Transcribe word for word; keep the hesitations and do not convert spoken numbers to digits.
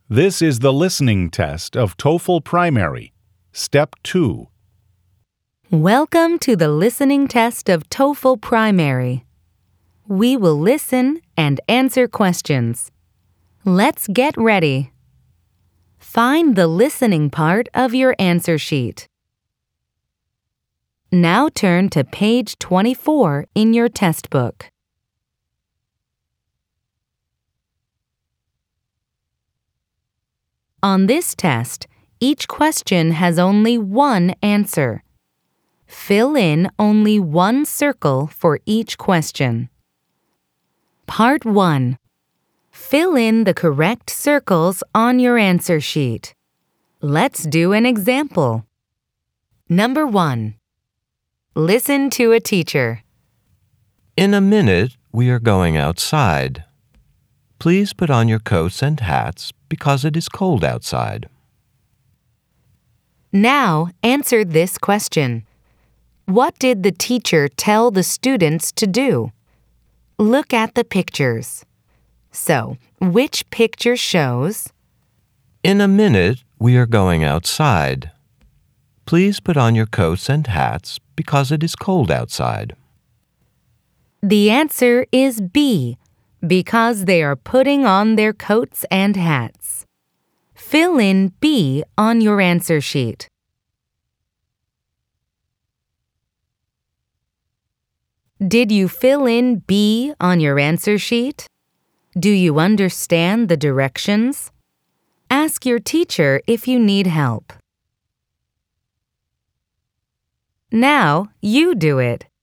This is the listening test of TOEFL Primary, Step two. Welcome to the listening test of TOEFL Primary. We will listen and answer questions. Let's get ready. Find the listening part of your answer sheet. Now turn to page twenty-four in your test book. On this test, each question has only one answer. Fill in only one circle for each question. Part one. Fill in the correct circles on your answer sheet. Let's do an example. Number one. Listen to a teacher. In a minute, we are going outside. Please put on your coats and hats because it is cold outside. Now answer this question. What did the teacher tell the students to do? Look at the pictures. So, which picture shows? In a minute, we are going outside. Please put on your coats and hats because it is cold outside. The answer is B, because they are putting on their coats and hats. Fill in B on your answer sheet. Did you fill in B on your answer sheet? Do you understand the directions? Ask your teacher if you need help. Now you do it.